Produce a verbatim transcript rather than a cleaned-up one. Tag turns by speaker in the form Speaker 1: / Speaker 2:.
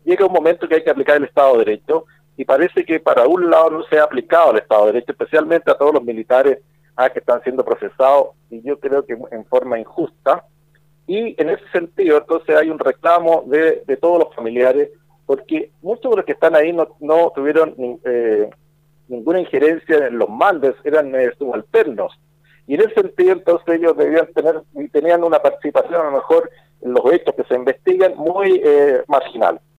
Speaker 1: llega un momento que hay que aplicar el Estado de Derecho, y parece que para un lado no se ha aplicado el Estado de Derecho, especialmente a todos los militares ah, que están siendo procesados, y yo creo que en forma injusta. Y en ese sentido, entonces hay un reclamo de, de todos los familiares, porque muchos de los que están ahí no, no tuvieron eh, ninguna injerencia en los mandos, eran eh, subalternos. Y en ese sentido, entonces ellos debían tener, y tenían una participación a lo mejor en los hechos que se investigan muy eh, marginal.